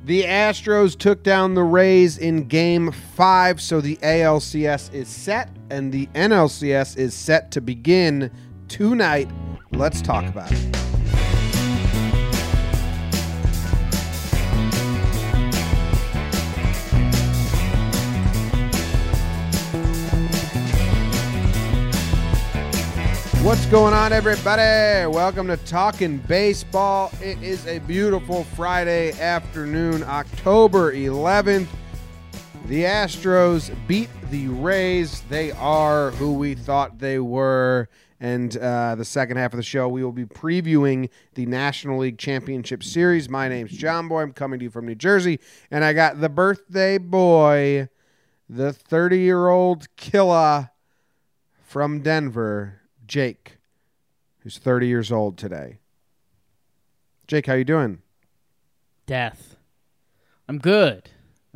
The Astros took down the Rays in Game 5, so the ALCS is set, and the NLCS is set to begin tonight. Let's talk about it. What's going on, everybody? Welcome to Talking Baseball. It is a beautiful Friday afternoon, October 11th. The Astros beat the Rays. They are who we thought they were. And the second half of the show, we will be previewing the National League Championship Series. My name's John Boy. I'm coming to you from New Jersey. And I got the birthday boy, the 30-year-old killer from Denver, Jake, who's 30 years old today. Jake, how you doing? Death. I'm good.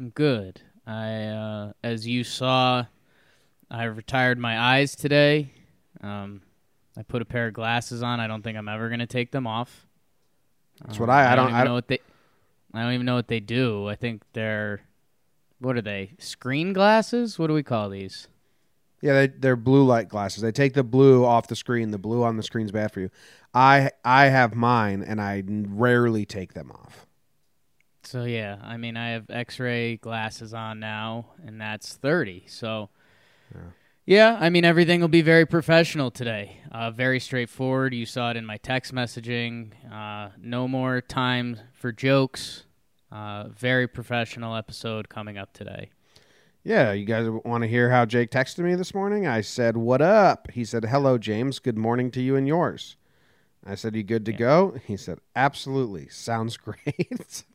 I, as you saw, I retired my eyes today. I put a pair of glasses on. I don't think I'm ever going to take them off. That's what I don't even know what they do. I think they're, what are they? Screen glasses? What do we call these? Yeah, they're blue light glasses. They take the blue off the screen. The blue on the screen's bad for you. I have mine, and I rarely take them off. So, yeah, I mean, I have X-ray glasses on now, and that's 30. So, yeah, I mean, everything will be very professional today. Very straightforward. You saw it in my text messaging. No more time for jokes. Very professional episode coming up today. Yeah, you guys want to hear how Jake texted me this morning? I said, "What up?" He said, "Hello, James. Good morning to you and yours." I said, "You good to go?" He said, "Absolutely. Sounds great."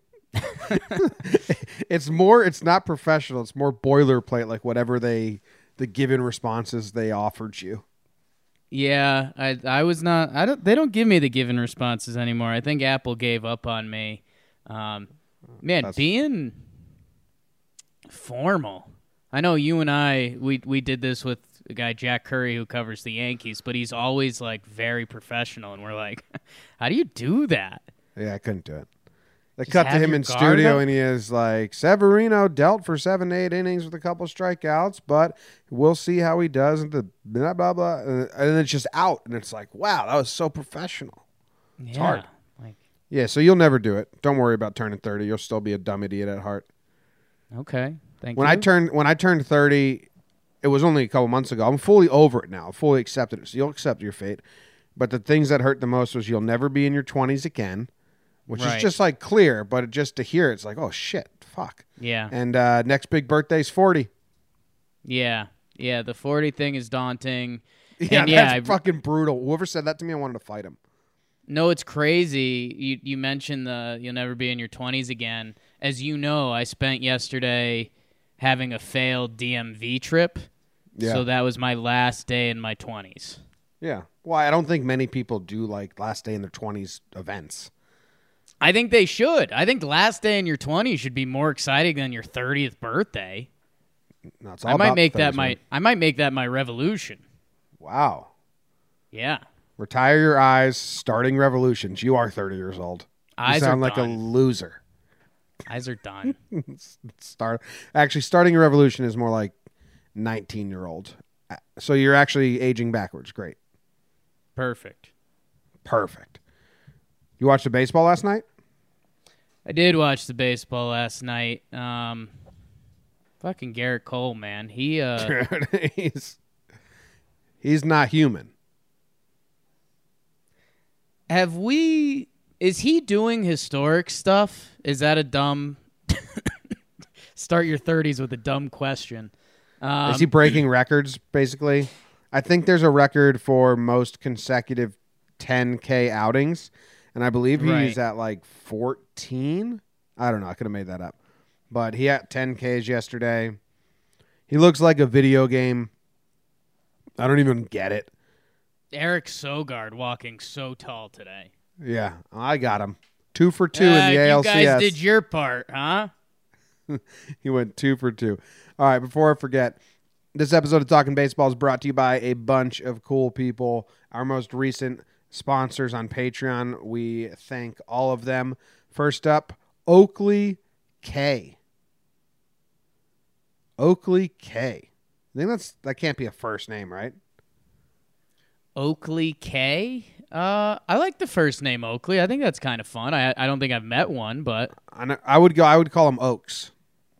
It's not professional. It's more boilerplate, like whatever the given responses they offered you. Yeah, I was not. They don't give me the given responses anymore. I think Apple gave up on me. Being formal. I know you and I, we did this with a guy, Jack Curry, who covers the Yankees, but he's always like very professional, and we're like, how do you do that? Yeah, I couldn't do it. They Just cut to have him your in guard studio, up? and he is like, Severino dealt for 7 to 8 innings with a couple strikeouts, but we'll see how he does. And the blah, blah, blah. And then it's just out, and it's like, wow, that was so professional. It's hard. Yeah, so you'll never do it. Don't worry about turning 30. You'll still be a dumb idiot at heart. Okay, thank When you. I turned 30, it was only a couple months ago. I'm fully over it now. Fully accepted it. So you'll accept your fate. But the things that hurt the most was you'll never be in your 20s again, which is just like clear, but just to hear it's like, oh shit, fuck. Yeah. And next big birthday's 40. Yeah, the 40 thing is daunting. Yeah, And that's fucking brutal. Whoever said that to me, I wanted to fight him. No, it's crazy. You mentioned you'll never be in your 20s again. As you know, I spent yesterday having a failed DMV trip. Yeah. So that was my last day in my 20s. Yeah. Well, I don't think many people do like last day in their 20s events. I think they should. I think last day in your 20s should be more exciting than your 30th birthday. No, it's all I might about make the that 30s, I might make that my revolution. Wow. Yeah. Retire your eyes, starting revolutions. You are 30 years old. You Eyes sound are like done. a loser. Eyes are done. Starting a revolution is more like 19-year-old. So you're actually aging backwards. Great. Perfect. You watched the baseball last night? I did watch the baseball last night. Fucking Garrett Cole, man. He he's not human. Is he doing historic stuff? Is that a dumb start your 30s with a dumb question? Is he breaking records, basically? I think there's a record for most consecutive 10K outings, and I believe he's at like 14. I don't know. I could have made that up. But he had 10Ks yesterday. He looks like a video game. I don't even get it. Eric Sogard walking so tall today. Yeah, I got him. 2 for 2 in the ALCS. You guys did your part, huh? He went 2 for 2. All right, before I forget, this episode of Talking Baseball is brought to you by a bunch of cool people. Our most recent sponsors on Patreon, we thank all of them. First up, Oakley K. Oakley K. I think that can't be a first name, right? Oakley K? I like the first name Oakley. I think that's kind of fun. I don't think I've met one, but I would call him Oaks.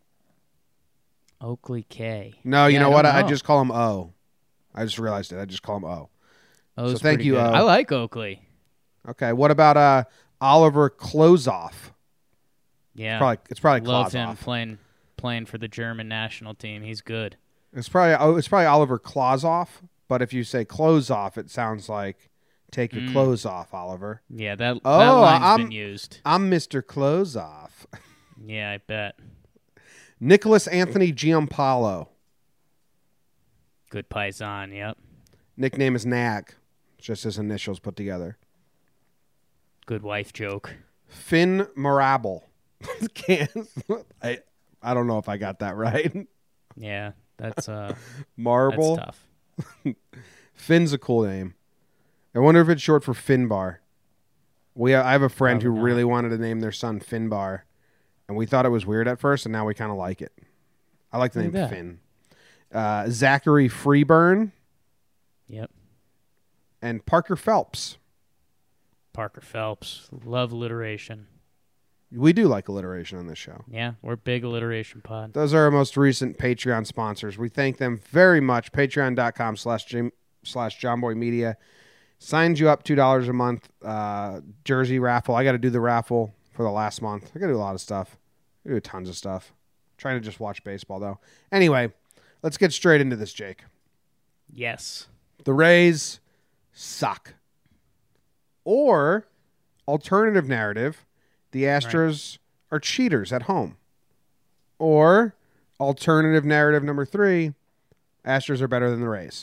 Oakley K. No, you know what? I just call him O. I just realized it. I just call him O. Oh, so thank you, good. O. I like Oakley. Okay, what about Oliver Klozoff? Yeah, it's probably love Klozoff. him playing for the German national team. He's good. It's probably Oliver Klozoff, but if you say clothes off, it sounds like take your clothes off, Oliver. Yeah, that line's been used. I'm Mr. Clothes Off. Yeah, I bet. Nicholas Anthony Giampaolo. Good paisan, yep. Nickname is Nag, just his initials put together. Good wife joke. Finn Marable. I don't know if I got that right. Yeah, that's Marble. That's tough. Finn's a cool name. I wonder if it's short for Finbar. I have a friend who really wanted to name their son Finbar, and we thought it was weird at first, and now we kind of like it. I like the name Finn. Zachary Freeburn. Yep. And Parker Phelps. Parker Phelps. Love alliteration. We do like alliteration on this show. Yeah, we're big alliteration pod. Those are our most recent Patreon sponsors. We thank them very much. Patreon.com/JohnBoyMedia. Signs you up $2 a month. Jersey raffle. I got to do the raffle for the last month. I got to do a lot of stuff. I do tons of stuff. Trying to just watch baseball, though. Anyway, let's get straight into this, Jake. Yes. The Rays suck. Or, alternative narrative, the Astros are cheaters at home. Or, alternative narrative number 3, Astros are better than the Rays.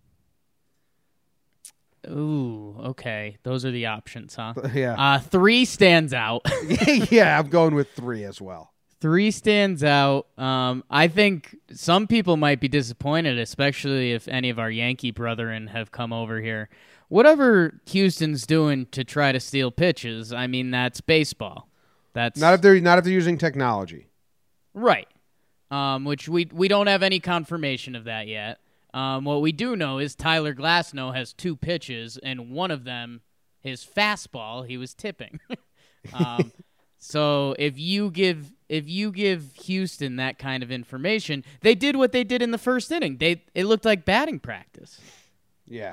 Ooh, okay. Those are the options, huh? Yeah. 3 stands out. Yeah, I'm going with 3 as well. 3 stands out. I think some people might be disappointed, especially if any of our Yankee brethren have come over here. Whatever Houston's doing to try to steal pitches, I mean, that's baseball. That's not if they're using technology. Right. Which we don't have any confirmation of that yet. What we do know is Tyler Glasnow has 2 pitches, and one of them, his fastball, he was tipping. So if you give Houston that kind of information, they did what they did in the first inning. It looked like batting practice. Yeah.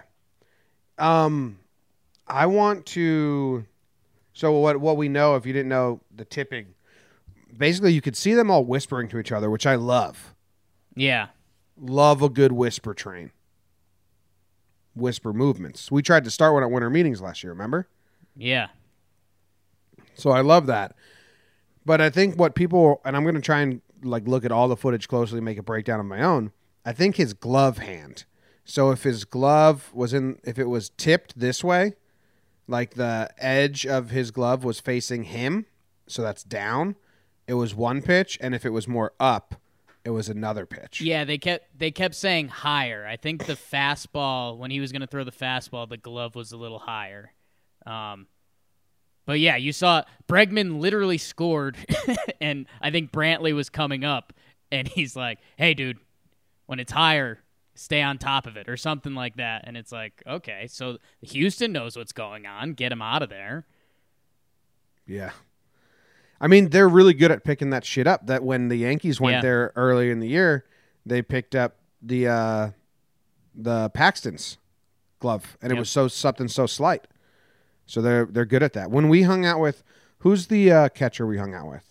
I want to. So what we know, if you didn't know the tipping, basically you could see them all whispering to each other, which I love. Yeah. Love a good whisper train. Whisper movements. We tried to start one at winter meetings last year, remember? Yeah. So I love that. But I think what people, and I'm going to try and look at all the footage closely and make a breakdown of my own. I think his glove hand. So if his glove if it was tipped this way, like the edge of his glove was facing him, so that's down, it was one pitch, and if it was more up, it was another pitch. Yeah, they kept saying higher. I think the fastball, when he was going to throw the fastball, the glove was a little higher. But yeah, you saw Bregman literally scored, and I think Brantley was coming up, and he's like, hey, dude, when it's higher, stay on top of it, or something like that. And it's like, okay, so Houston knows what's going on. Get him out of there. Yeah. I mean, they're really good at picking that shit up. That when the Yankees went there earlier in the year, they picked up the Paxton's glove, and it was something so slight. So they're good at that. When we hung out with, who's the catcher we hung out with?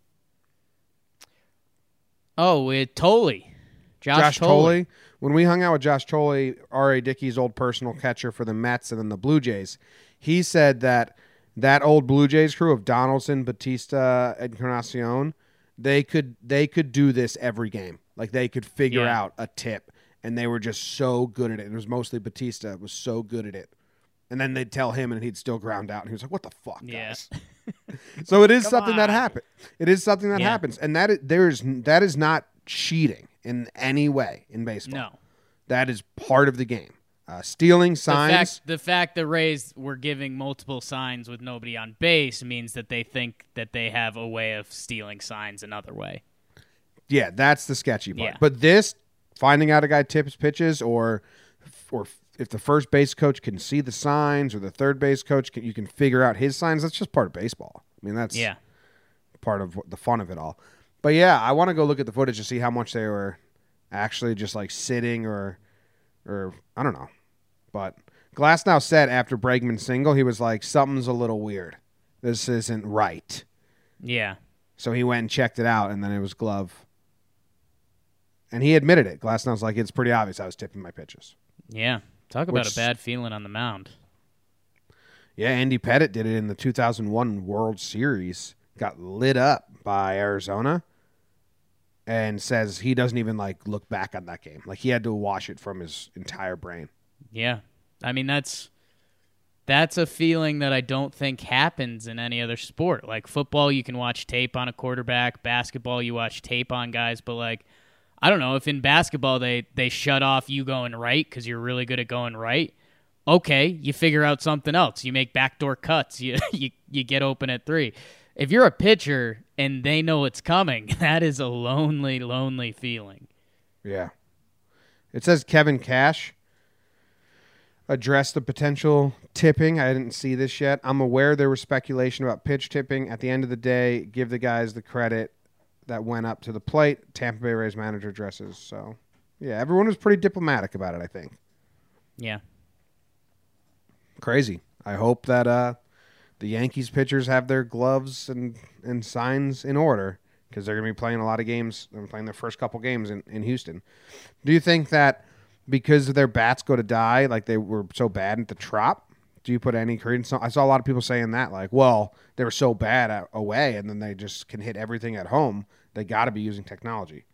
Oh, Tolle. Josh Tolle. When we hung out with Josh Tolle, R.A. Dickey's old personal catcher for the Mets and then the Blue Jays, he said that old Blue Jays crew of Donaldson, Batista, Encarnacion, they could do this every game. Like they could figure out a tip, and they were just so good at it. It was mostly Batista was so good at it. And then they'd tell him, and he'd still ground out. And he was like, "What the fuck, guys?" So it is something that happened. It is something that happens, and that is not cheating in any way in baseball. No, that is part of the game. Stealing signs. The fact the Rays were giving multiple signs with nobody on base means that they think that they have a way of stealing signs another way. Yeah, that's the sketchy part. Yeah. But this, finding out a guy tips pitches, or if the first base coach can see the signs, or the third base coach, you can figure out his signs, that's just part of baseball. I mean, that's part of the fun of it all. But yeah, I want to go look at the footage to see how much they were actually just like sitting or I don't know. But Glasnow said after Bregman's single, he was like, something's a little weird. This isn't right. Yeah. So he went and checked it out, and then it was glove. And he admitted it. Glasnow's like, it's pretty obvious I was tipping my pitches. Yeah. Talk about a bad feeling on the mound. Yeah, Andy Pettitte did it in the 2001 World Series. Got lit up by Arizona. And says he doesn't even like look back on that game. Like he had to wash it from his entire brain. Yeah. I mean, that's a feeling that I don't think happens in any other sport. Like football, you can watch tape on a quarterback. Basketball, you watch tape on guys. But like, I don't know, if in basketball they shut off you going right because you're really good at going right, okay, you figure out something else. You make backdoor cuts. You get open at three. If you're a pitcher and they know it's coming, that is a lonely, lonely feeling. Yeah. It says Kevin Cash addressed the potential tipping. I didn't see this yet. I'm aware there was speculation about pitch tipping. At the end of the day, give the guys the credit that went up to the plate. Tampa Bay Rays manager addresses. So, yeah, everyone was pretty diplomatic about it, I think. Yeah. Crazy. I hope that the Yankees pitchers have their gloves and signs in order because they're going to be playing a lot of games. They're playing their first couple games in Houston. Do you think that because their bats go to die, like they were so bad at the Trop, do you put any credence? I saw a lot of people saying that, like, well, they were so bad away and then they just can hit everything at home. They got to be using technology.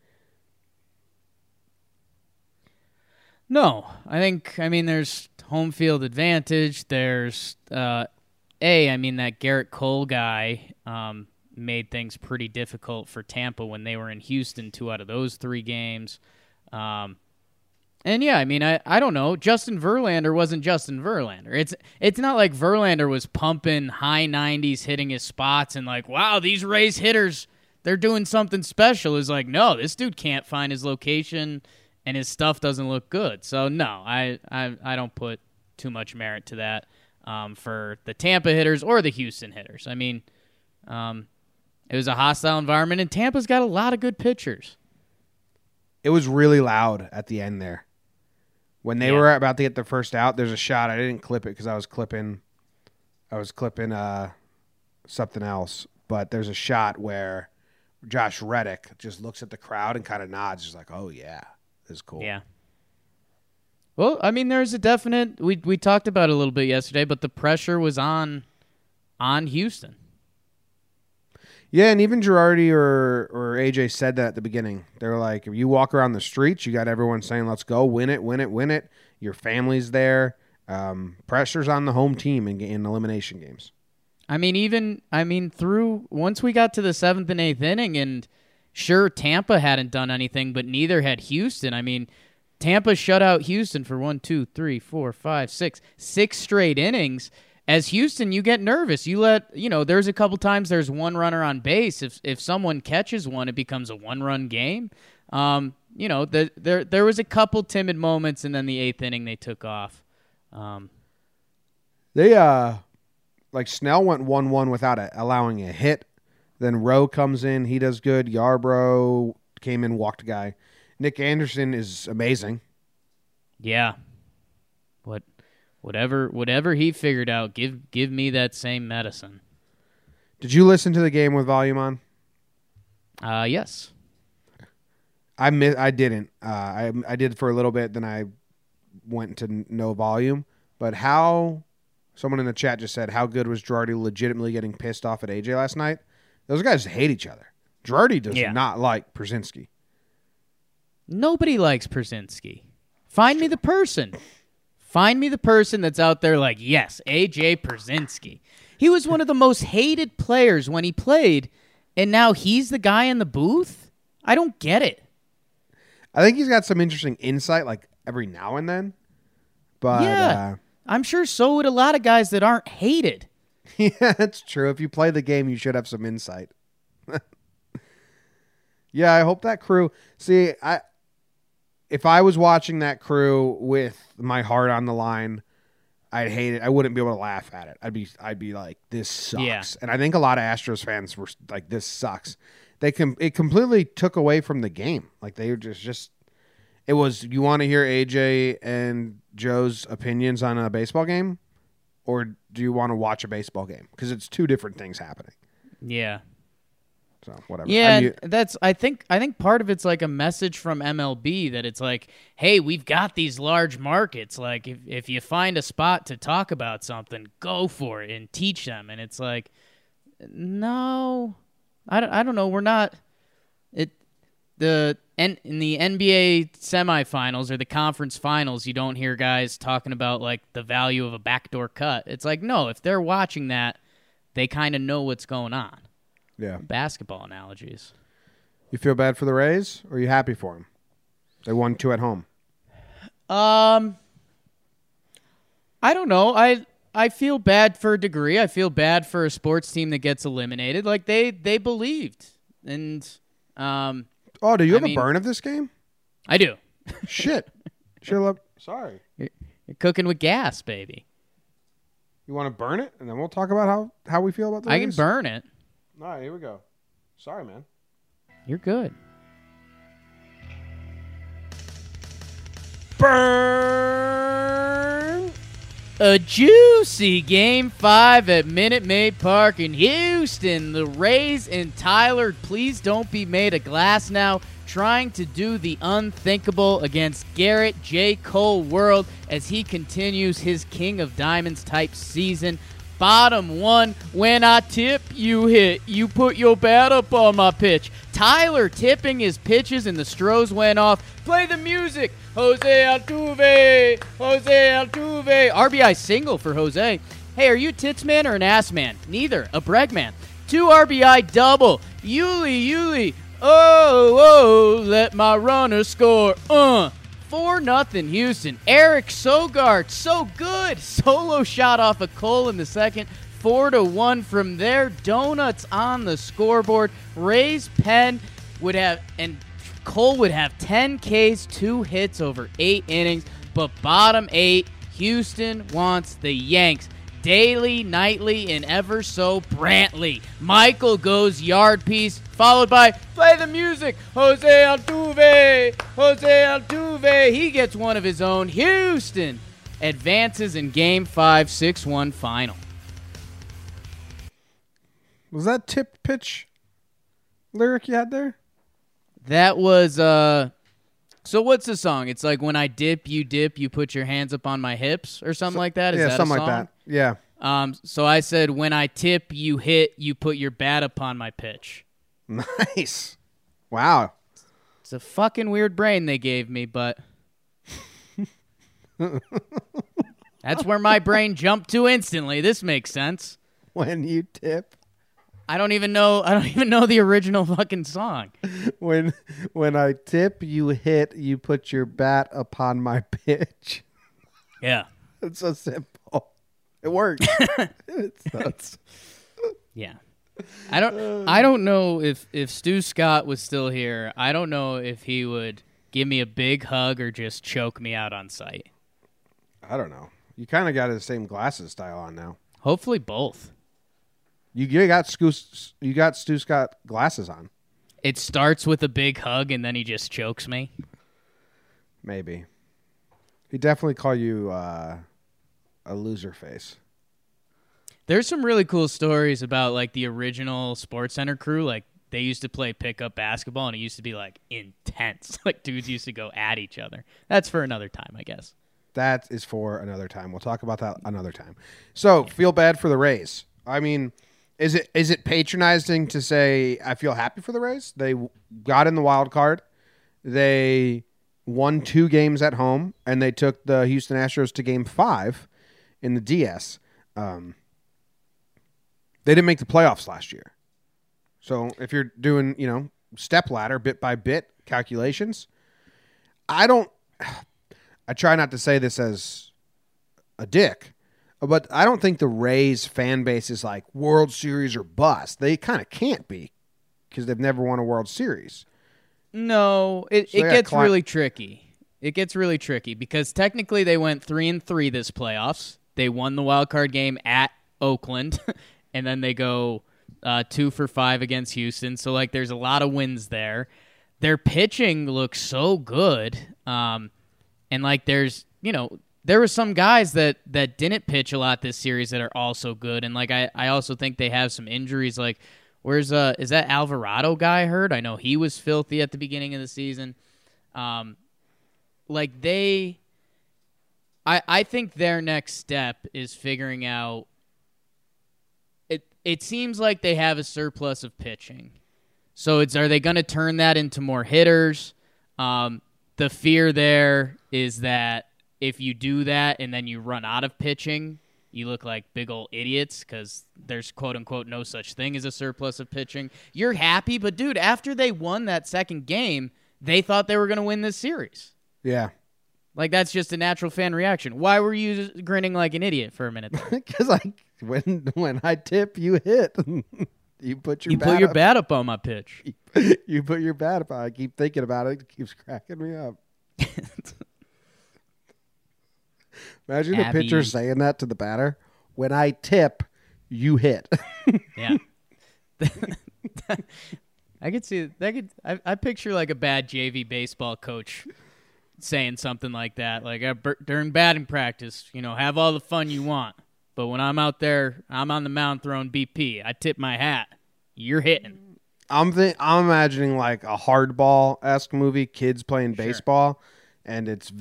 No. I mean, there's home field advantage. There's that Garrett Cole guy made things pretty difficult for Tampa when they were in Houston 2 out of those 3 games. And yeah, I mean, I don't know. Justin Verlander wasn't Justin Verlander. It's not like Verlander was pumping high 90s, hitting his spots, and like, wow, these Rays hitters, they're doing something special. It's like, no, this dude can't find his location, and his stuff doesn't look good. So no, I don't put too much merit to that. For the Tampa hitters or the Houston hitters. I mean, it was a hostile environment, and Tampa's got a lot of good pitchers. It was really loud at the end there. When they were about to get the first out, there's a shot. I didn't clip it because I was clipping something else. But there's a shot where Josh Reddick just looks at the crowd and kind of nods. He's like, oh, yeah, this is cool. Yeah. Well, I mean, there's a definite. We talked about it a little bit yesterday, but the pressure was on Houston. Yeah, and even Girardi or AJ said that at the beginning. They were like, if you walk around the streets, you got everyone saying, let's go, win it, win it, win it. Your family's there. Pressure's on the home team in elimination games. I mean, through once we got to the 7th and 8th inning, and sure, Tampa hadn't done anything, but neither had Houston. I mean, Tampa shut out Houston for 6 straight innings. As Houston, you get nervous. There's a couple times there's one runner on base. If someone catches one, it becomes a 1-run game. There was a couple timid moments, and then the 8th inning they took off. Snell went 1-1 without allowing a hit. Then Rowe comes in, he does good. Yarbrough came in, walked a guy. Nick Anderson is amazing. Yeah. Whatever he figured out, give me that same medicine. Did you listen to the game with volume on? Yes. I didn't. I did for a little bit, then I went to no volume. But someone in the chat just said, how good was Girardi legitimately getting pissed off at AJ last night? Those guys hate each other. Girardi does not like Przinsky. Nobody likes Przinsky. Find me the person. Find me the person that's out there like, yes, AJ Przinsky. He was one of the most hated players when he played, and now he's the guy in the booth? I don't get it. I think he's got some interesting insight, like every now and then. But yeah, I'm sure so would a lot of guys that aren't hated. Yeah, that's true. If you play the game, you should have some insight. Yeah, I hope that crew. See, if I was watching that crew with my heart on the line, I'd hate it. I wouldn't be able to laugh at it. I'd be like, this sucks. Yeah. And I think a lot of Astros fans were like, this sucks. It completely took away from the game. Like they were just it was, you want to hear AJ and Joe's opinions on a baseball game, or do you want to watch a baseball game? Because it's two different things happening. Yeah. So whatever. Yeah, I think part of it's like a message from MLB that it's like, hey, we've got these large markets. Like if you find a spot to talk about something, go for it and teach them. And it's like, no, I don't know. We're not in the NBA semifinals or the conference finals. You don't hear guys talking about like the value of a backdoor cut. It's like, no, if they're watching that, they kind of know what's going on. Yeah. Basketball analogies. You feel bad for the Rays, or are you happy for them? They won 2 at home. I don't know. I feel bad for a degree. I feel bad for a sports team that gets eliminated. Like they believed. And oh, do you have a burn of this game? I do. Shit. Sorry. You're cooking with gas, baby. You want to burn it, and then we'll talk about how we feel about the Rays? I can burn it. All right, here we go. Sorry, man. You're good. Burn! A juicy Game 5 at Minute Maid Park in Houston. The Rays and Tyler, please don't be made of glass now, trying to do the unthinkable against Garrett J. Cole World as he continues his King of Diamonds type season. Bottom one, when I tip, you hit. You put your bat up on my pitch. Tyler tipping his pitches and the Stros went off. Play the music. Jose Altuve. Jose Altuve. RBI single for Jose. Hey, are you a tits man or an ass man? Neither. A brag man. 2 RBI double. Yuli. Oh, let my runner score. 4-0 Houston. Eric Sogard, so good. Solo shot off of Cole in the second. 4-1 from there. Donuts on the scoreboard. Rays pen would have, and Cole would have 10 Ks, 2 hits over 8 innings. But bottom 8, Houston wants the Yanks. Daily, Nightly, and ever so Brantley. Michael goes yard piece, followed by play the music. Jose Altuve. Jose Altuve. He gets one of his own. Houston advances in Game 5, 6-1 final. Was that tip pitch lyric you had there? That was, so what's the song? It's like, when I dip, you put your hands up on my hips or something like that? Is that something a song? like that. Yeah. So I said, when I tip, you hit, you put your bat upon my pitch. Nice. Wow. It's a fucking weird brain they gave me, but that's where my brain jumped to instantly. This makes sense. When you tip. I don't even know the original fucking song. When I tip, you hit, you put your bat upon my pitch. Yeah. It's so simple. It works. Yeah. I don't know if Stu Scott was still here. I don't know if he would give me a big hug or just choke me out on sight. I don't know. You kind of got the same glasses style on now. Hopefully both. You got Stu Scott glasses on. It starts with a big hug and then he just chokes me. Maybe. He definitely call you a loser face. There's some really cool stories about like the original SportsCenter crew. Like they used to play pickup basketball and it used to be like intense. Like dudes used to go at each other. That's for another time, I guess. That is for another time. We'll talk about that another time. So, feel bad for the Rays. I mean, is it patronizing to say I feel happy for the Rays? They got in the wild card. They won 2 games at home, and they took the Houston Astros to Game 5 in the DS. They didn't make the playoffs last year. So if you're doing, step ladder, bit by bit calculations, I try not to say this as a dick. But I don't think the Rays fan base is like World Series or bust. They kind of can't be because they've never won a World Series. No, it gets really tricky. It gets really tricky because technically they went 3-3 this playoffs. They won the wild card game at Oakland, and then they go 2-5 against Houston. So like, there's a lot of wins there. Their pitching looks so good, and like, there were some guys that didn't pitch a lot this series that are also good, and like I also think they have some injuries. Like, is that Alvarado guy hurt? I know he was filthy at the beginning of the season. I think their next step is figuring out. It seems like they have a surplus of pitching, so are they going to turn that into more hitters? The fear there is that if you do that and then you run out of pitching, you look like big old idiots because there's quote-unquote no such thing as a surplus of pitching. You're happy, but, dude, after they won that second game, they thought they were going to win this series. Yeah. Like, that's just a natural fan reaction. Why were you grinning like an idiot for a minute? Because when I tip, you hit. You put your bat up on my pitch. You put your bat up. I keep thinking about it. It keeps cracking me up. Imagine a pitcher saying that to the batter. When I tip, you hit. Yeah. I could see that. I picture like a bad JV baseball coach saying something like that. Like, during batting practice, have all the fun you want. But when I'm out there, I'm on the mound throwing BP. I tip my hat. You're hitting. I'm imagining like a hardball-esque movie, kids playing baseball, and it's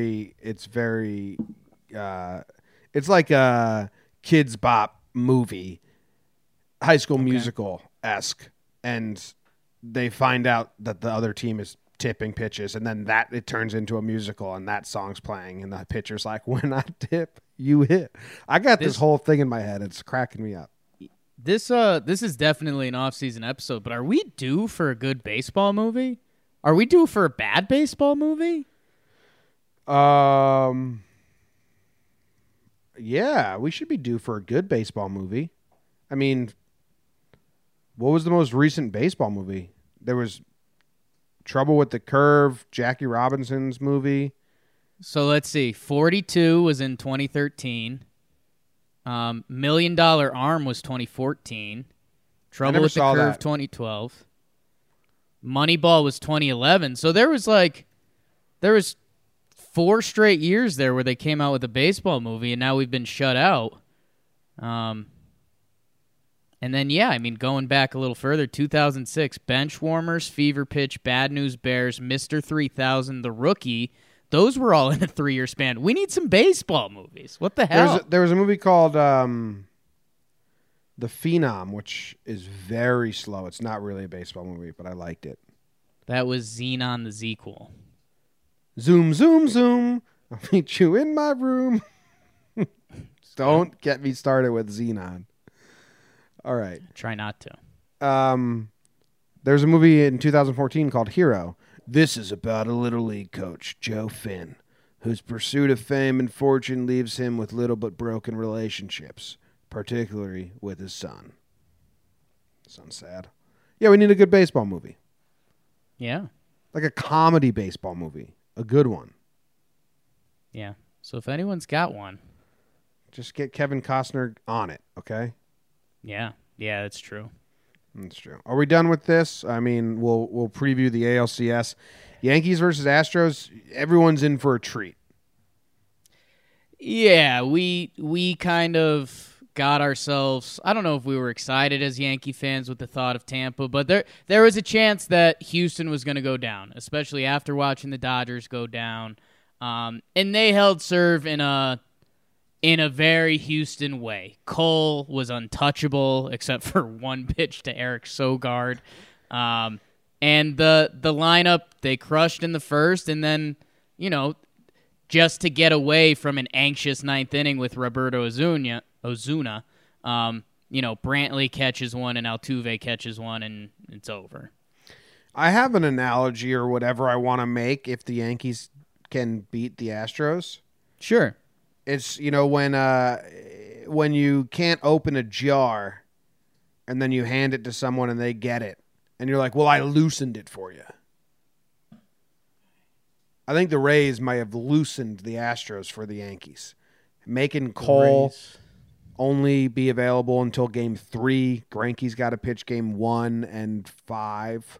like a Kids Bop movie, High School Musical-esque, and they find out that the other team is tipping pitches, and then it turns into a musical, and that song's playing, and the pitcher's like, when I tip, you hit. I got this whole thing in my head. It's cracking me up. This is definitely an off-season episode, but are we due for a good baseball movie? Are we due for a bad baseball movie? Yeah, we should be due for a good baseball movie. I mean, what was the most recent baseball movie? There was Trouble with the Curve, Jackie Robinson's movie. So let's see. 42 was in 2013. $1 Million Arm was 2014. Trouble with the Curve, 2012. Moneyball was 2011. So there was 4 straight years there where they came out with a baseball movie, and now we've been shut out. And then, going back a little further, 2006, Benchwarmers, Fever Pitch, Bad News Bears, Mr. 3000, The Rookie. Those were all in a 3-year span. We need some baseball movies. What the hell? There was a movie called The Phenom, which is very slow. It's not really a baseball movie, but I liked it. That was Xenon the Sequel. Zoom, zoom, zoom. I'll meet you in my room. Don't get me started with Xenon. All right. Try not to. There's a movie in 2014 called Hero. This is about a little league coach, Joe Finn, whose pursuit of fame and fortune leaves him with little but broken relationships, particularly with his son. Sounds sad. Yeah, we need a good baseball movie. Yeah. Like a comedy baseball movie. A good one. Yeah. So if anyone's got one, just get Kevin Costner on it, okay? Yeah. Yeah, that's true. That's true. Are we done with this? I mean, we'll preview the ALCS. Yankees versus Astros. Everyone's in for a treat. Yeah, we kind of got ourselves. I don't know if we were excited as Yankee fans with the thought of Tampa, but there was a chance that Houston was going to go down, especially after watching the Dodgers go down. And they held serve in a very Houston way. Cole was untouchable except for one pitch to Eric Sogard. And the lineup, they crushed in the first, and then, just to get away from an anxious ninth inning with Roberto Ozuna, Brantley catches one and Altuve catches one, and it's over. I have an analogy or whatever I want to make if the Yankees can beat the Astros. Sure. It's, when you can't open a jar and then you hand it to someone and they get it. And you're like, well, I loosened it for you. I think the Rays might have loosened the Astros for the Yankees. Making Cole only be available until Game 3. Greinke's got to pitch Game 1 and 5.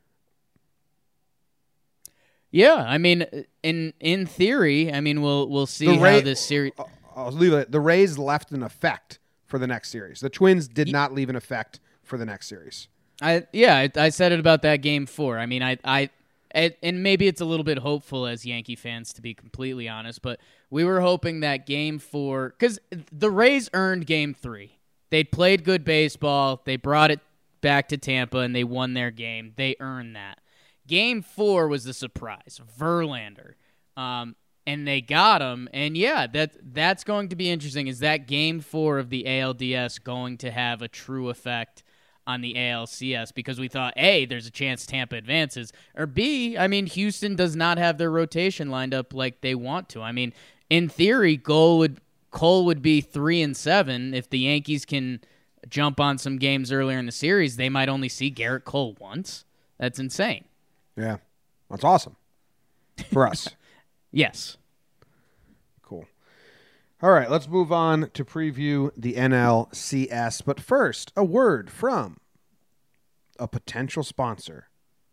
Yeah, I mean, in theory, I mean, we'll see how this series. I'll leave it. The Rays left an effect for the next series. The Twins did not leave an effect for the next series. I said it about that Game 4. I mean, and maybe it's a little bit hopeful as Yankee fans, to be completely honest, but we were hoping that Game 4, because the Rays earned Game 3. They played good baseball. They brought it back to Tampa, and they won their game. They earned that. Game 4 was the surprise, Verlander, and they got him. And yeah, that's going to be interesting. Is that Game 4 of the ALDS going to have a true effect on the ALCS? Because we thought, A, there's a chance Tampa advances, or B, I mean, Houston does not have their rotation lined up like they want to. I mean, in theory, Cole would be 3-7 if the Yankees can jump on some games earlier in the series. They might only see Garrett Cole once. That's insane. Yeah, that's awesome for us. Yes. Cool. All right, let's move on to preview the NLCS. But first, a word from a potential sponsor.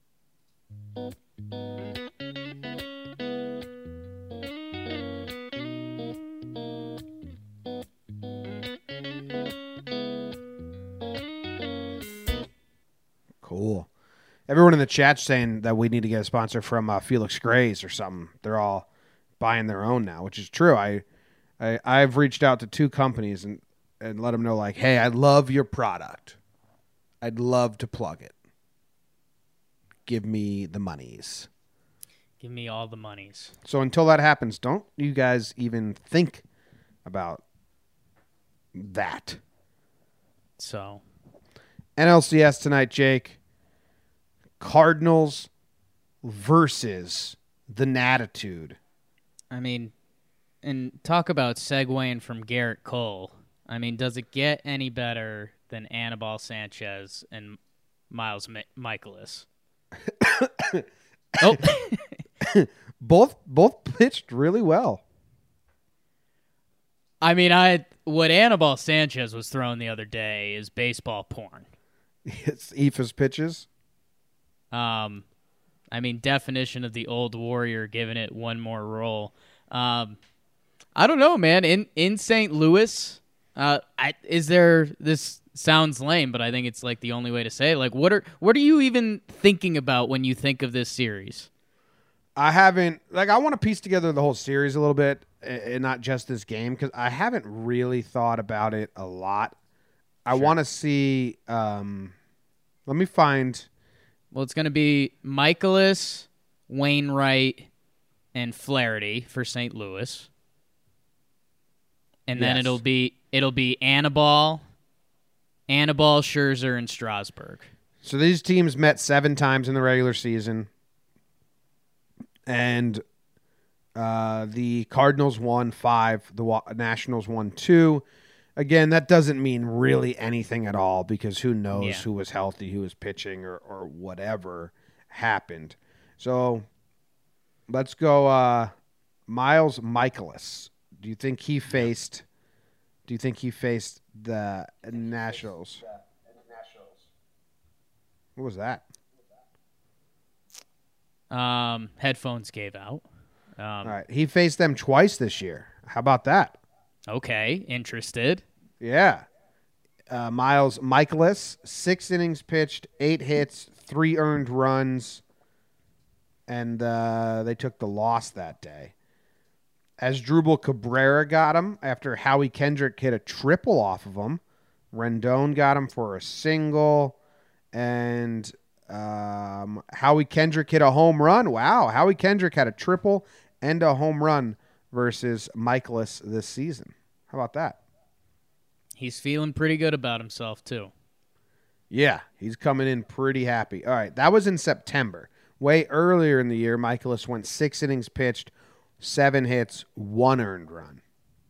Cool. Everyone in the chat's saying that we need to get a sponsor from Felix Grays or something. They're all buying their own now, which is true. I've reached out to 2 companies and let them know, like, hey, I love your product. I'd love to plug it. Give me the monies. Give me all the monies. So until that happens, don't you guys even think about that. So, NLCS tonight, Jake. Cardinals versus the Natitude. I mean, and talk about segueing from Garrett Cole. I mean, does it get any better than Anibal Sanchez and Miles Michaelis? Oh, both pitched really well. I mean, what Anibal Sanchez was throwing the other day is baseball porn. It's Eephus pitches. I mean, definition of the old warrior, giving it one more roll. I don't know, man. In St. Louis, this sounds lame, but I think it's like the only way to say it. Like, what are you even thinking about when you think of this series? I want to piece together the whole series a little bit and not just this game, because I haven't really thought about it a lot. I want to see, let me find. Well, it's going to be Michaelis, Wainwright, and Flaherty for St. Louis. And then it'll be Anibal, Scherzer, and Strasburg. So these teams met 7 times in the regular season. And the Cardinals won 5. The Nationals won 2. Again, that doesn't mean really anything at all, because who knows who was healthy, who was pitching, or whatever happened. So let's go Miles Michaelis. Do you think he faced the Nationals? What was that? Headphones gave out. All right. He faced them twice this year. How about that? Okay, interested. Yeah. Miles Michaelis, 6 innings pitched, 8 hits, 3 earned runs, and they took the loss that day. Asdrubal Cabrera got him after Howie Kendrick hit a triple off of him. Rendon got him for a single, and Howie Kendrick hit a home run. Wow, Howie Kendrick had a triple and a home run versus Michaelis this season. How about that? He's feeling pretty good about himself, too. Yeah, he's coming in pretty happy. All right, that was in September. Way earlier in the year, Michaelis went 6 innings pitched, 7 hits, 1 earned run.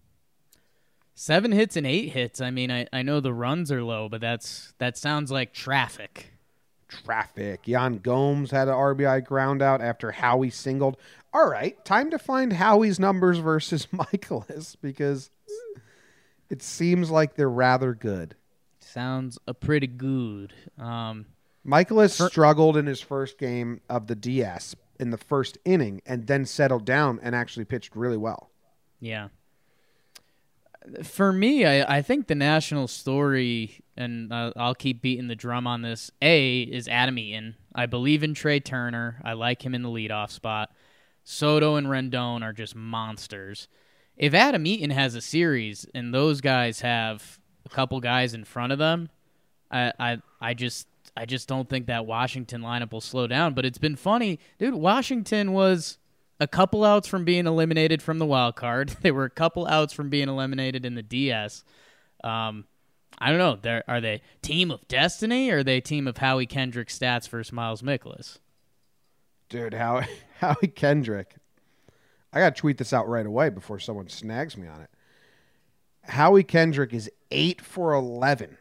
7 hits and 8 hits. I mean, I know the runs are low, but that sounds like traffic. Yan Gomes had an RBI ground out after Howie singled. All right, time to find Howie's numbers versus Michaelis because it seems like they're rather good. Sounds pretty good. Michaelis struggled in his first game of the DS in the first inning and then settled down and actually pitched really well. Yeah. For me, I think the national story, and I'll keep beating the drum on this, is Adam Eaton. I believe in Trey Turner. I like him in the leadoff spot. Soto and Rendon are just monsters. If Adam Eaton has a series and those guys have a couple guys in front of them, I just don't think that Washington lineup will slow down. But it's been funny. Dude, Washington was a couple outs from being eliminated from the wild card. They were a couple outs from being eliminated in the DS. I don't know. Are they team of destiny or are they team of Howie Kendrick stats versus Miles Mikolas? Dude, Howie Kendrick. I got to tweet this out right away before someone snags me on it. Howie Kendrick is 8 for 11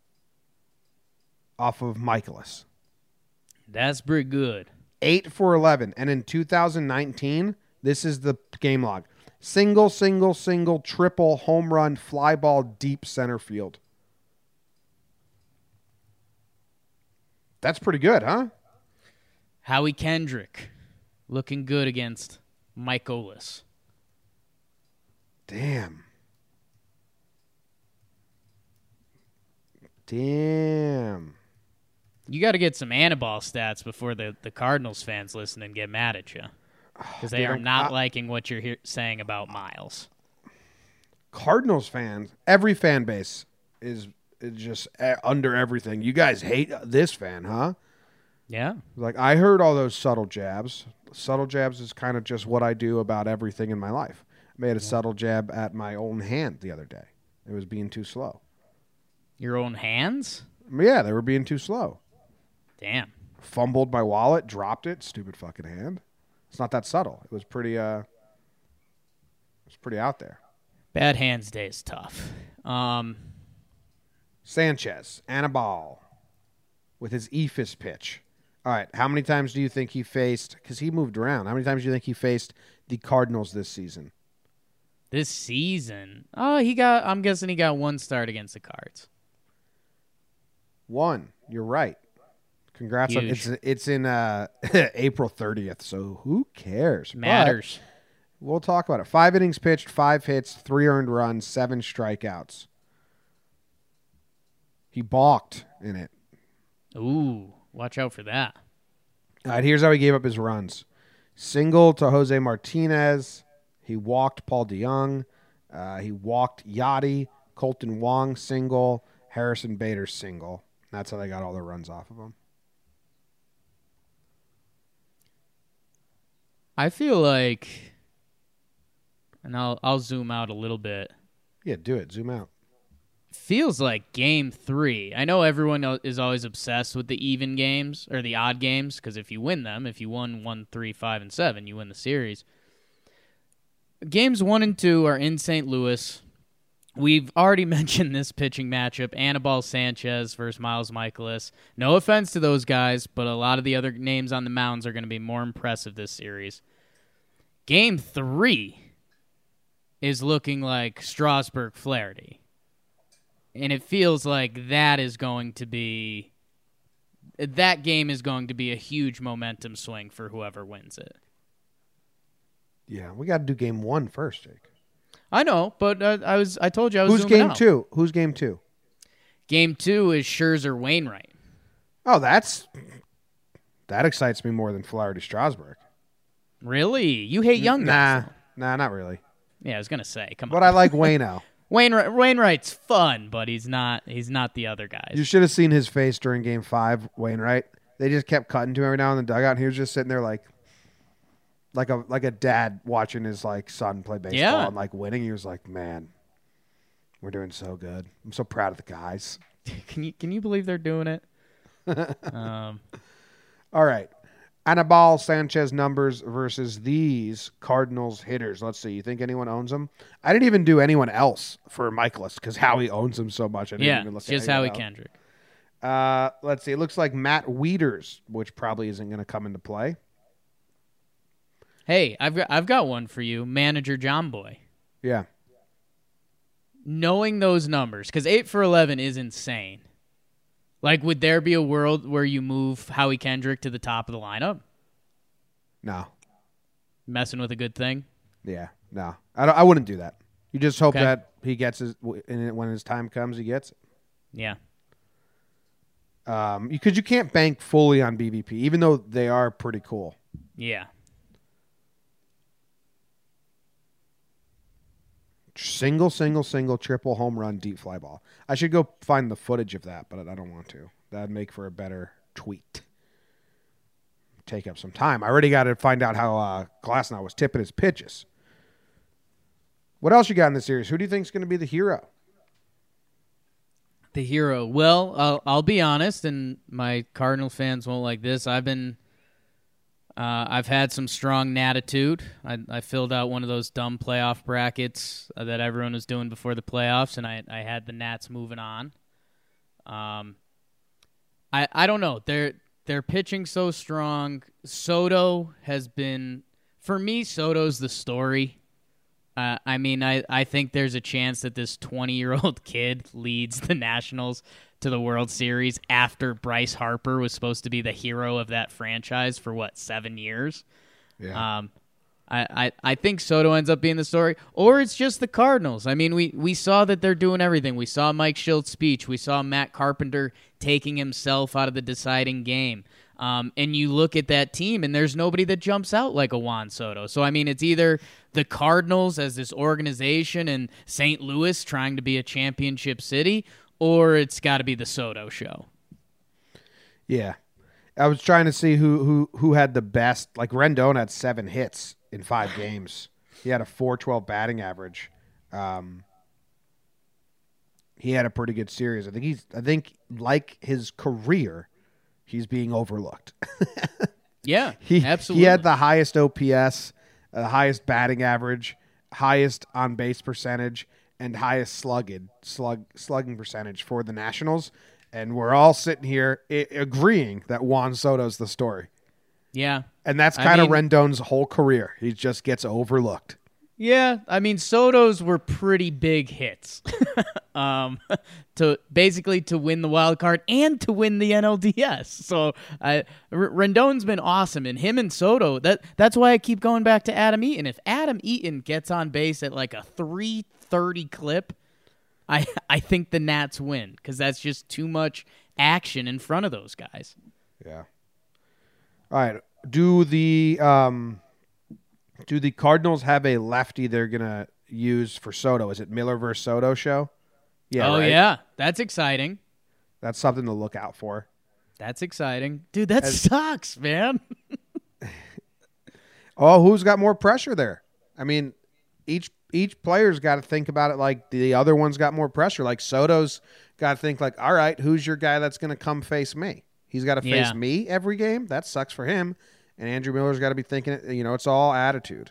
off of Michaelis. That's pretty good. 8 for 11. And in 2019, this is the game log. Single, single, single, triple, home run, fly ball, deep center field. That's pretty good, huh? Howie Kendrick looking good against Michaelis. Damn. You got to get some Anibal stats before the Cardinals fans listen and get mad at you. Because they are not liking what you're saying about Miles. Cardinals fans, every fan base is just under everything. You guys hate this fan, huh? Yeah. Like, I heard all those subtle jabs. Subtle jabs is kind of just what I do about everything in my life. I made a subtle jab at my own hand the other day. It was being too slow. Your own hands? Yeah, they were being too slow. Damn. Fumbled my wallet, dropped it. Stupid fucking hand. It's not that subtle. It was pretty out there. Bad hands day is tough. Sanchez, Anibal, with his eephus pitch. All right, how many times do you think he faced, because he moved around, how many times do you think he faced the Cardinals this season? This season? I'm guessing he got one start against the Cards. One. You're right. Congrats. It's in April 30th, so who cares? Matters. But we'll talk about it. 5 innings pitched, 5 hits, 3 earned runs, 7 strikeouts. He balked in it. Ooh, watch out for that. All right, here's how he gave up his runs. Single to Jose Martinez. He walked Paul DeJong. He walked Yachty. Colton Wong single. Harrison Bader single. That's how they got all their runs off of him. I feel like, and I'll zoom out a little bit. Yeah, do it. Zoom out. Feels like game 3. I know everyone is always obsessed with the even games or the odd games because if you win them, if you won 1, 3, 5, and 7, you win the series. Games 1 and 2 are in St. Louis. We've already mentioned this pitching matchup, Anibal Sanchez versus Miles Mikolas. No offense to those guys, but a lot of the other names on the mounds are going to be more impressive this series. Game 3 is looking like Strasburg-Flaherty. And it feels like that game is going to be a huge momentum swing for whoever wins it. Yeah, we got to do game 1 first, Jake. I know, but I told you I was Who's game 2? Who's game 2? Game 2 is Scherzer Wainwright. Oh, that excites me more than Flaherty Strasburg. Really? You hate young guys? Nah, not really. Yeah, I was gonna say, come on. But I like Waino. Wainwright's fun, but he's not the other guys. You should have seen his face during game 5, Wainwright. They just kept cutting to him every now in the dugout, and he was just sitting there like a dad watching his son play baseball and winning. He was like, "Man, we're doing so good. I'm so proud of the guys." Can you believe they're doing it? All right. Anibal Sanchez numbers versus these Cardinals hitters. Let's see. You think anyone owns them? I didn't even do anyone else for Michaelis because Howie owns them so much. I didn't even look it's just Howie Kendrick. Let's see. It looks like Matt Wieters, which probably isn't going to come into play. Hey, I've got one for you, manager John Boy. Yeah. Knowing those numbers, because 8 for 11 is insane. Like, would there be a world where you move Howie Kendrick to the top of the lineup? No. Messing with a good thing? Yeah, no. I wouldn't do that. You just hope that he gets when his time comes, he gets it. Yeah. Because you can't bank fully on BVP, even though they are pretty cool. Yeah. Single, triple home run, deep fly ball. I should go find the footage of that, but I don't want to. That'd make for a better tweet. Take up some time. I already got to find out how Glasnow was tipping his pitches. What else you got in the series? Who do you think is going to be the hero? The hero. Well, I'll be honest, and my Cardinal fans won't like this. I've had some strong natitude. I filled out one of those dumb playoff brackets that everyone was doing before the playoffs, and I had the Nats moving on. I don't know. They're pitching so strong. Soto has been, for me, Soto's the story. I think there's a chance that this 20-year-old kid leads the Nationals to the World Series after Bryce Harper was supposed to be the hero of that franchise for, 7 years? Yeah. I think Soto ends up being the story, or it's just the Cardinals. I mean, we saw that they're doing everything. We saw Mike Schilt's speech. We saw Matt Carpenter taking himself out of the deciding game. And you look at that team, and there's nobody that jumps out like a Juan Soto. So, I mean, it's either the Cardinals as this organization and St. Louis trying to be a championship city, or it's got to be the Soto show. Yeah. I was trying to see who had the best. Like, Rendon had 7 hits in 5 games. He had a .412 batting average. He had a pretty good series. I think like his career, he's being overlooked. Yeah, absolutely. He had the highest OPS, the highest batting average, highest on base percentage, and highest slugging percentage for the Nationals. And we're all sitting here agreeing that Juan Soto's the story. Yeah. And that's kind of Rendon's whole career. He just gets overlooked. Yeah, I mean, Soto's were pretty big hits to win the wild card and to win the NLDS. So Rendon's been awesome, and him and Soto, that's why I keep going back to Adam Eaton. If Adam Eaton gets on base at like a 330 clip, I think the Nats win because that's just too much action in front of those guys. Yeah. All right. Do the Cardinals have a lefty they're gonna use for Soto? Is it Miller versus Soto show? Yeah. Oh, right? yeah. That's exciting. That's something to look out for. That's exciting. Dude, that sucks, man. Oh, who's got more pressure there? I mean, each player's got to think about it like the other one's got more pressure. Like Soto's got to think like, all right, who's your guy that's going to come face me? He's got to face me every game. That sucks for him. And Andrew Miller's got to be thinking, it's all attitude.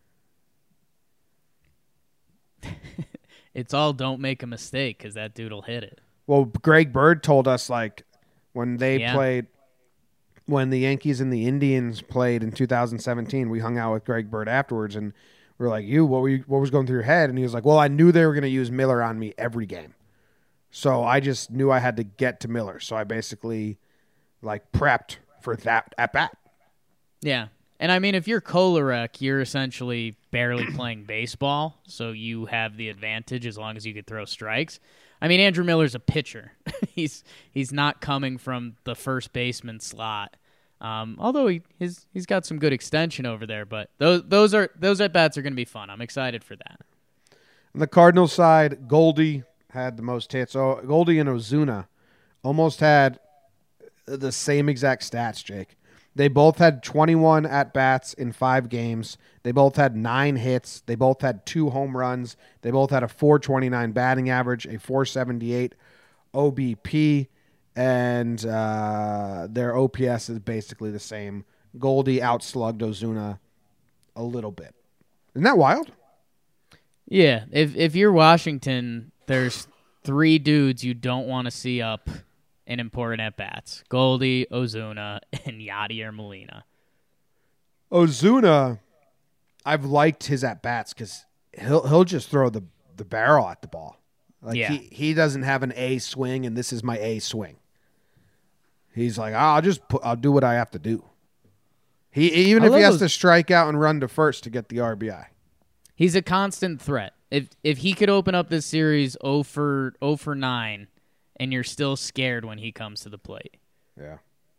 It's all don't make a mistake because that dude will hit it. Well, Greg Bird told us like when they played, when the Yankees and the Indians played in 2017, we hung out with Greg Bird afterwards and we were like, what was going through your head? And he was like, well, I knew they were going to use Miller on me every game. So I just knew I had to get to Miller. So I basically like prepped for that at bat. Yeah. And I mean, if you're Kolarek, you're essentially barely playing baseball, so you have the advantage as long as you could throw strikes. I mean, Andrew Miller's a pitcher. He's not coming from the first baseman slot. Although he's got some good extension over there, but those at bats are going to be fun. I'm excited for that. On the Cardinals side, Goldie had the most hits. Oh, Goldie and Ozuna almost had the same exact stats, Jake. They both had 21 at-bats in 5 games. They both had 9 hits. They both had 2 home runs. They both had a .429 batting average, a .478 OBP, and their OPS is basically the same. Goldie outslugged Ozuna a little bit. Isn't that wild? Yeah. If you're Washington, there's 3 dudes you don't want to see up in important at-bats. Goldie, Ozuna, and Yadier Molina. Ozuna, I've liked his at-bats because he'll just throw the barrel at the ball. Like he doesn't have an A swing, and this is my A swing. He's like, I'll do what I have to do. Even if he has to strike out and run to first to get the RBI. He's a constant threat. If he could open up this series 0 for 9, and you're still scared when he comes to the plate. Yeah.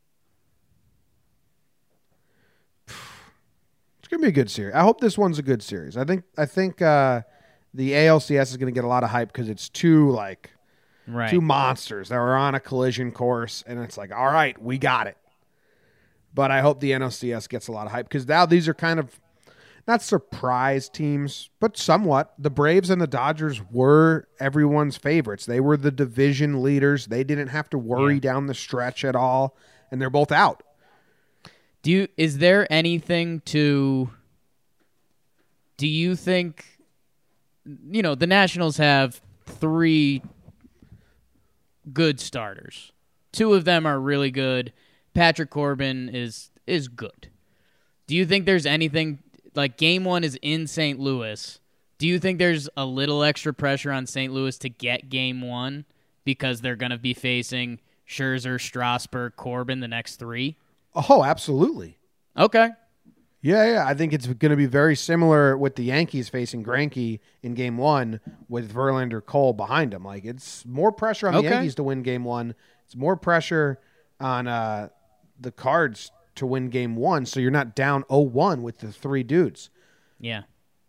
It's gonna be a good series. I hope this one's a good series. I think the ALCS is gonna get a lot of hype because it's two monsters that are on a collision course, and it's like, all right, we got it. But I hope the NLCS gets a lot of hype because now these are kind of not surprise teams, but somewhat. The Braves and the Dodgers were everyone's favorites. They were the division leaders. They didn't have to worry down the stretch at all, and they're both out. Is there anything to... Do you think... the Nationals have 3 good starters. 2 of them are really good. Patrick Corbin is good. Do you think there's anything... Like, Game 1 is in St. Louis. Do you think there's a little extra pressure on St. Louis to get Game 1 because they're going to be facing Scherzer, Strasburg, Corbin the next 3? Oh, absolutely. Okay. Yeah. I think it's going to be very similar with the Yankees facing Greinke in Game 1 with Verlander, Cole behind them. Like, it's more pressure on the Yankees to win Game 1. It's more pressure on the Cards to win Game 1, so you're not down 0-1 with the 3 dudes. Yeah.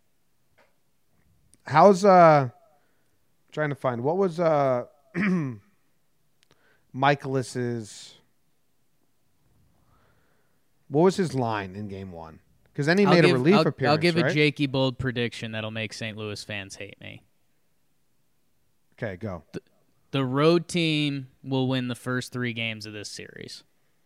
How's trying to find what was Michaelis's his line in Game 1? Because then he made a relief appearance. I'll give right? a Jakey bold prediction that'll make St. Louis fans hate me. Okay, go. The road team will win the first 3 games of this series.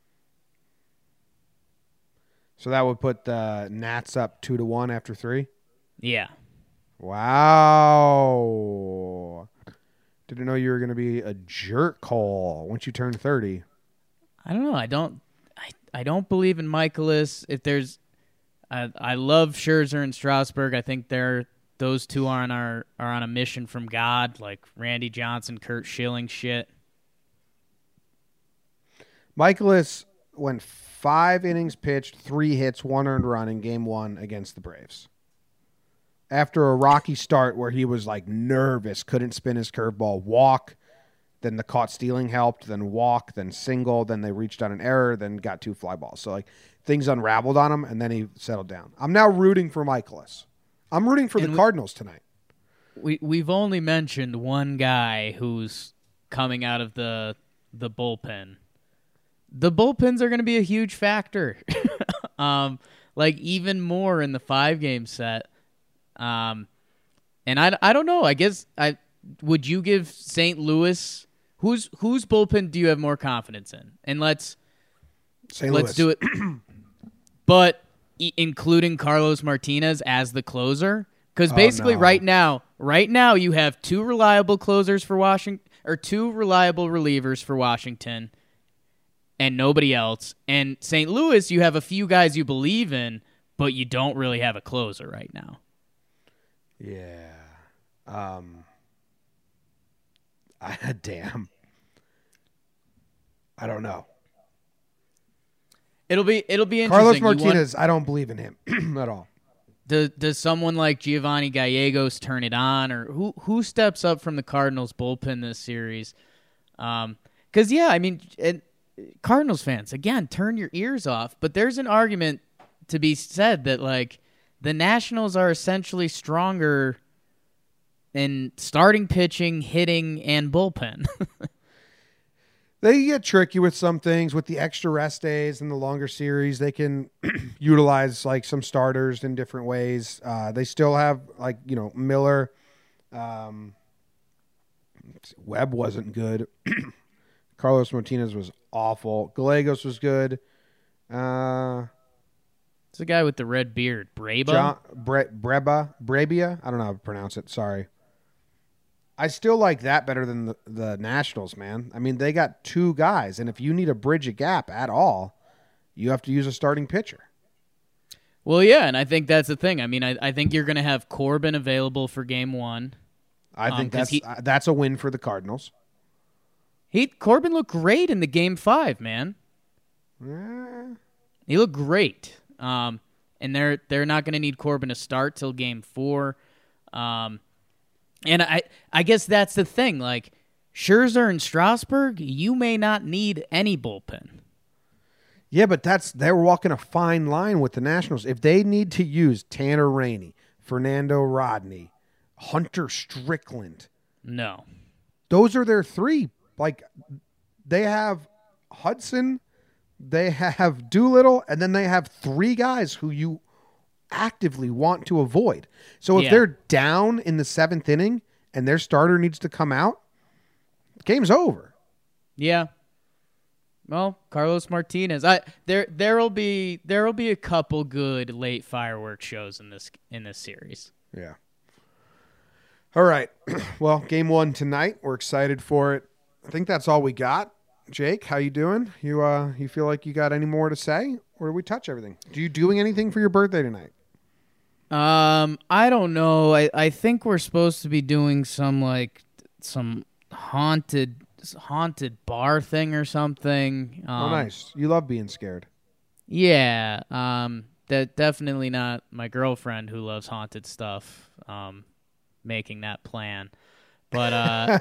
So that would put the Nats up 2-1 after 3? Yeah. Wow. Didn't know you were going to be a jerk hole once you turn 30. I don't know. I don't believe in Michaelis. If there's I love Scherzer and Strasburg. I think those 2 are on a mission from God, like Randy Johnson, Kurt Schilling shit. Michaelis went 5 innings pitched, 3 hits, 1 earned run in Game 1 against the Braves. After a rocky start where he was like nervous, couldn't spin his curveball, walk, then the caught stealing helped, then walk, then single, then they reached on an error, then got 2 fly balls. So like things unraveled on him, and then he settled down. I'm now rooting for Michaelis. I'm rooting for the Cardinals tonight. We've only mentioned one guy who's coming out of the bullpen. The bullpens are going to be a huge factor, like even more in the 5-game set. And I don't know. I guess would you give St. Louis whose bullpen do you have more confidence in? And let's do it. But including Carlos Martinez as the closer, because basically right now you have 2 reliable closers for Washington or 2 reliable relievers for Washington. And nobody else. And St. Louis, you have a few guys you believe in, but you don't really have a closer right now. Yeah. Damn. I don't know. It'll be interesting. Carlos Martinez, I don't believe in him at all. Does someone like Giovanni Gallegos turn it on, or who steps up from the Cardinals bullpen this series? Because Cardinals fans, again, turn your ears off. But there's an argument to be said that like the Nationals are essentially stronger in starting pitching, hitting, and bullpen. They get tricky with some things with the extra rest days and the longer series. They can utilize like some starters in different ways. They still have Miller. Webb wasn't good. Carlos Martinez was awful. Gallegos was good. It's the guy with the red beard, Braba. Brabia. I don't know how to pronounce it. Sorry. I still like that better than the Nationals, man. I mean, they got 2 guys, and if you need to bridge a gap at all, you have to use a starting pitcher. Well, yeah, and I think that's the thing. I mean, I think you're going to have Corbin available for Game 1. I think that's a win for the Cardinals. Corbin looked great in the Game 5, man. He looked great. And they're not going to need Corbin to start till Game 4. And I guess that's the thing. Like, Scherzer and Strasburg, you may not need any bullpen. Yeah, but they're walking a fine line with the Nationals. If they need to use Tanner Rainey, Fernando Rodney, Hunter Strickland. No. Those are their 3. Like, they have Hudson, they have Doolittle, and then they have 3 guys who you actively want to avoid. So if they're down in the 7th inning and their starter needs to come out, the game's over. Yeah. Well, Carlos Martinez. There'll be a couple good late fireworks shows in this series. Yeah. All right. Well, Game 1 tonight. We're excited for it. I think that's all we got. Jake, how you doing? You feel like you got any more to say, or did we touch everything? Do you doing anything for your birthday tonight? I don't know. I think we're supposed to be doing some haunted bar thing or something. Oh, nice. You love being scared. Yeah. That definitely not my girlfriend who loves haunted stuff. Making that plan, but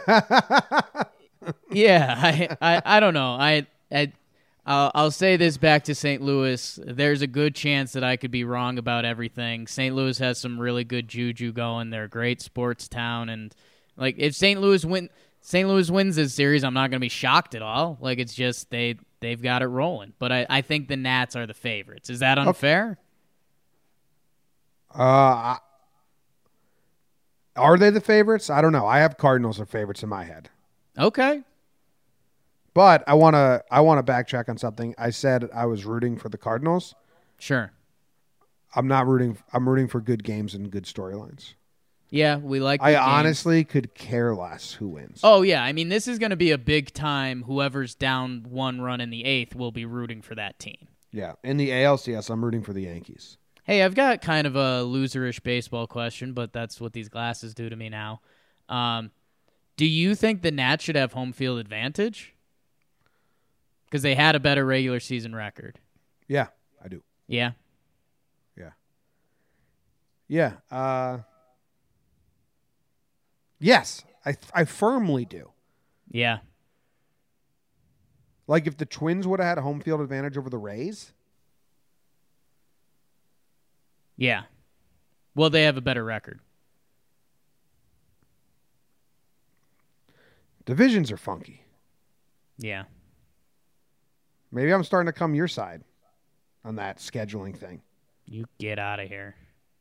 yeah. I don't know. I'll say this back to St. Louis. There's a good chance that I could be wrong about everything. St. Louis has some really good juju going. They're a great sports town, and like if St. Louis wins this series, I'm not going to be shocked at all. Like it's just they've got it rolling. But I think the Nats are the favorites. Is that unfair? Are they the favorites? I don't know. I have Cardinals as favorites in my head. Okay. But I want to backtrack on something. I said I was rooting for the Cardinals. Sure. I'm not rooting. I'm rooting for good games and good storylines. Yeah, we like. I honestly could care less who wins. Oh yeah, I mean this is going to be a big time. Whoever's down 1 run in the 8th will be rooting for that team. Yeah, in the ALCS, I'm rooting for the Yankees. Hey, I've got kind of a loserish baseball question, but that's what these glasses do to me now. Do you think the Nats should have home field advantage? Because they had a better regular season record. Yeah, I do. Yeah? Yeah. Yes, I firmly do. Yeah. Like if the Twins would have had a home field advantage over the Rays. Yeah. Well, they have a better record. Divisions are funky. Yeah. Maybe I'm starting to come your side on that scheduling thing. You get out of here.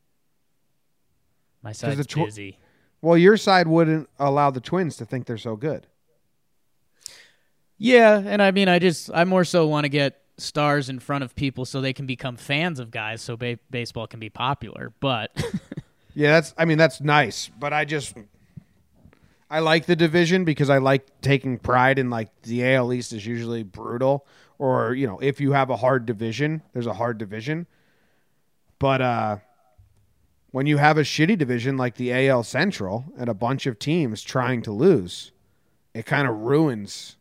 My side's busy. Well, your side wouldn't allow the Twins to think they're so good. Yeah, and I mean, I more so want to get stars in front of people so they can become fans of guys so baseball can be popular. But yeah, that's nice. But I like the division because I like taking pride in like the AL East is usually brutal, or if you have a hard division, there's a hard division. But when you have a shitty division like the AL Central and a bunch of teams trying to lose, it kind of ruins.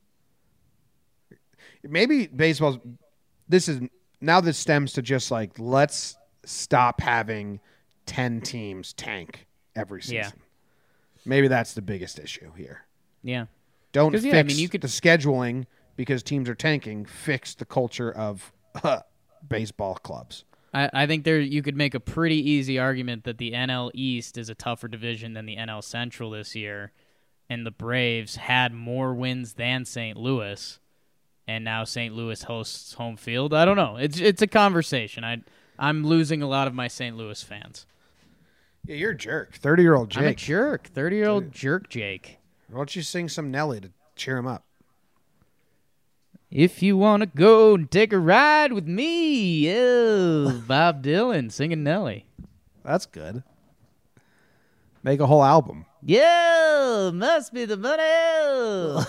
Maybe baseball's. This stems to just like let's stop having 10 teams tank every season. Yeah. Maybe that's the biggest issue here. Yeah. Don't fix the scheduling because teams are tanking. Fix the culture of baseball clubs. I think you could make a pretty easy argument that the NL East is a tougher division than the NL Central this year, and the Braves had more wins than St. Louis, and now St. Louis hosts home field. I don't know. It's a conversation. I'm losing a lot of my St. Louis fans. Yeah, you're a jerk. 30-year-old Jake. I'm a jerk. 30-year-old jerk Jake. Why don't you sing some Nelly to cheer him up? If you want to go and take a ride with me. Oh, Bob Dylan singing Nelly. That's good. Make a whole album. Yo, must be the money.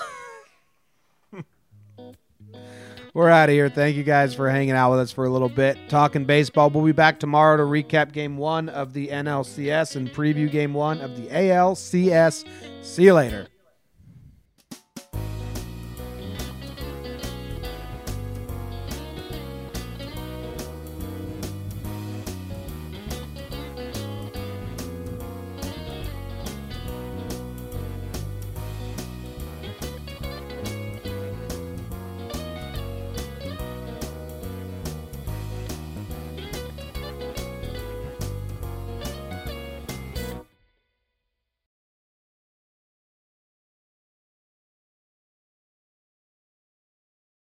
We're out of here. Thank you guys for hanging out with us for a little bit. Talking baseball. We'll be back tomorrow to recap Game 1 of the NLCS and preview Game 1 of the ALCS. See you later.